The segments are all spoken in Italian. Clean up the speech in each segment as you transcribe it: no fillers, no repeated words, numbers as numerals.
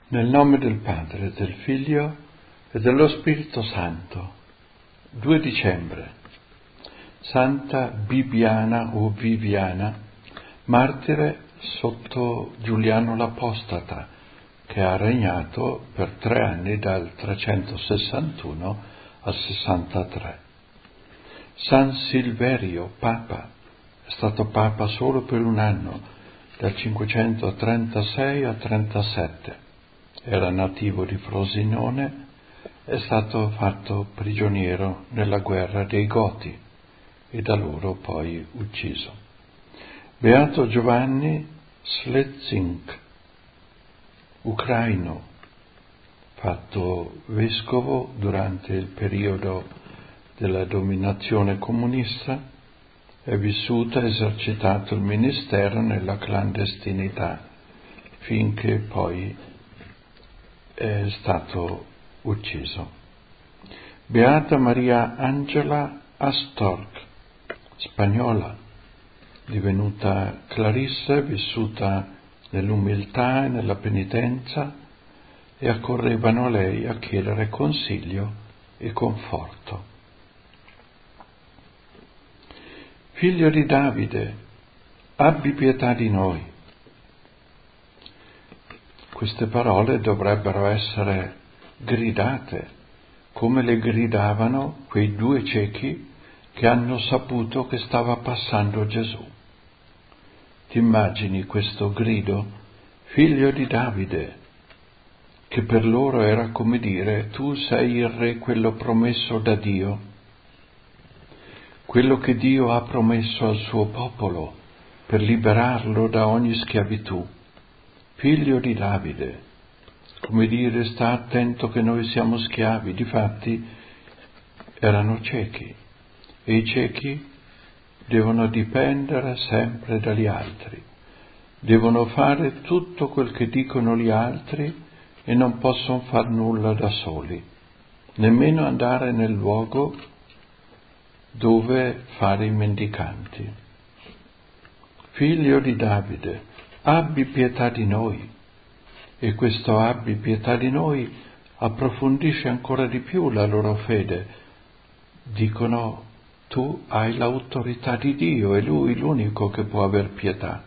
Nel nome del Padre, del Figlio e dello Spirito Santo. 2 dicembre. Santa Bibiana o Viviana, martire sotto Giuliano l'Apostata, che ha regnato per 3 anni dal 361 al 63. San Silverio, Papa, è stato Papa solo per 1 anno, dal 536 al 37. Era nativo di Frosinone, è stato fatto prigioniero nella guerra dei Goti e da loro poi ucciso. Beato Giovanni Slezink, ucraino, fatto vescovo durante il periodo della dominazione comunista, è vissuto e esercitato il ministero nella clandestinità finché poi è stato ucciso. Beata Maria Angela Astorg, spagnola, divenuta clarissa, vissuta nell'umiltà e nella penitenza, e accorrevano a lei a chiedere consiglio e conforto. Figlio di Davide, abbi pietà di noi. Queste parole dovrebbero essere gridate come le gridavano quei 2 ciechi che hanno saputo che stava passando Gesù. Ti immagini questo grido, figlio di Davide, che per loro era come dire: tu sei il re, quello promesso da Dio, quello che Dio ha promesso al suo popolo per liberarlo da ogni schiavitù. Figlio di Davide, come dire: sta attento che noi siamo schiavi. Difatti erano ciechi e i ciechi devono dipendere sempre dagli altri, devono fare tutto quel che dicono gli altri e non possono far nulla da soli, nemmeno andare nel luogo dove fare i mendicanti. Figlio di Davide, abbi pietà di noi. E questo abbi pietà di noi approfondisce ancora di più la loro fede. Dicono: tu hai l'autorità di Dio e Lui l'unico che può aver pietà.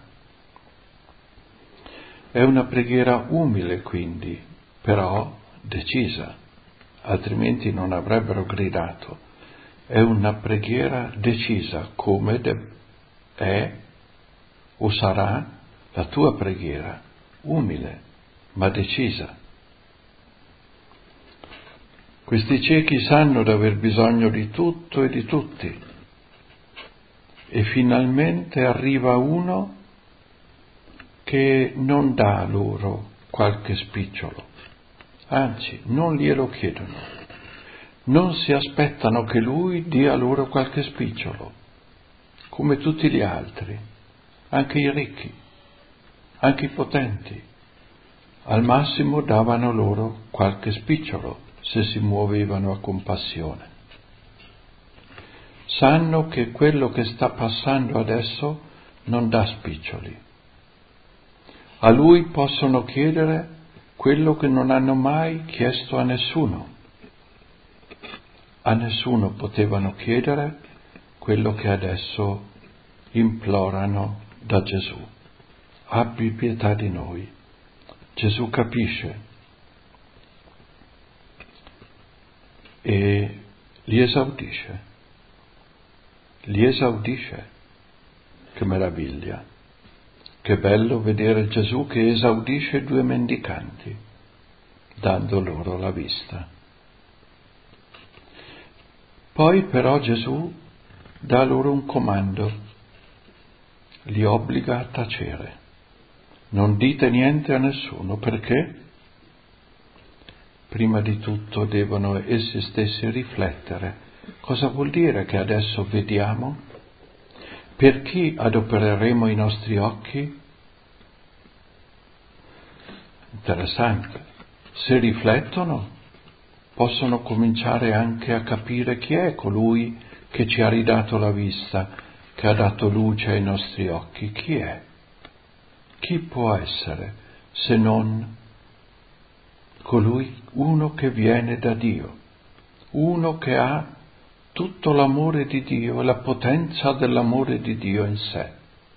È una preghiera umile, quindi, però decisa, altrimenti non avrebbero gridato. È una preghiera decisa, come è o sarà la tua preghiera, umile ma decisa. Questi ciechi sanno di aver bisogno di tutto e di tutti, e finalmente arriva uno che non dà loro qualche spicciolo, anzi non glielo chiedono, non si aspettano che lui dia loro qualche spicciolo, come tutti gli altri, anche i ricchi, anche i potenti. Al massimo davano loro qualche spicciolo se si muovevano a compassione. Sanno che quello che sta passando adesso non dà spiccioli. A lui possono chiedere quello che non hanno mai chiesto a nessuno. A nessuno potevano chiedere quello che adesso implorano da Gesù. Abbi pietà di noi. Gesù capisce e li esaudisce. Che meraviglia! Che bello vedere Gesù che esaudisce 2 mendicanti, dando loro la vista. Poi però Gesù dà loro un comando, li obbliga a tacere. Non dite niente a nessuno, perché? Prima di tutto devono essi stessi riflettere. Cosa vuol dire che adesso vediamo? Per chi adopereremo i nostri occhi? Interessante. Se riflettono, possono cominciare anche a capire chi è colui che ci ha ridato la vista, che ha dato luce ai nostri occhi. Chi è? Chi può essere se non colui, uno che viene da Dio, uno che ha tutto l'amore di Dio, la potenza dell'amore di Dio in sé.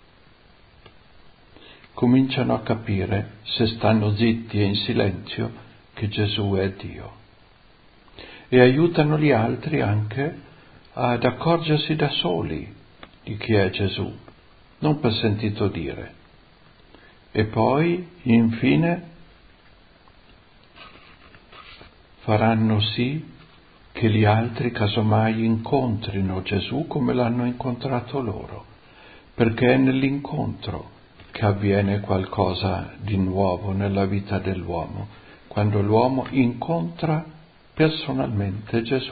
Cominciano a capire, se stanno zitti e in silenzio, che Gesù è Dio. E aiutano gli altri anche ad accorgersi da soli di chi è Gesù, non per sentito dire. E poi, infine, faranno sì che gli altri casomai incontrino Gesù come l'hanno incontrato loro, perché è nell'incontro che avviene qualcosa di nuovo nella vita dell'uomo, quando l'uomo incontra personalmente Gesù.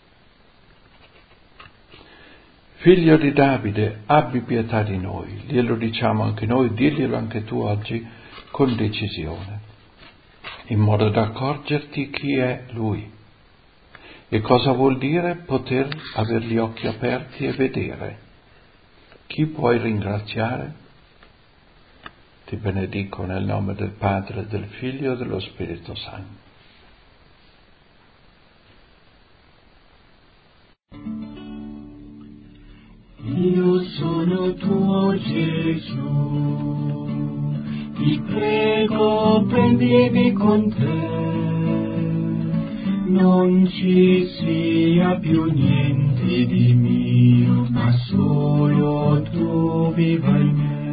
Figlio di Davide, abbi pietà di noi, glielo diciamo anche noi, diglielo anche tu oggi con decisione, in modo da accorgerti chi è Lui e cosa vuol dire poter avere gli occhi aperti e vedere. Chi puoi ringraziare? Ti benedico nel nome del Padre, del Figlio e dello Spirito Santo. Io sono tuo Gesù, ti prego prendimi con te, non ci sia più niente di mio, ma solo tu viva in me.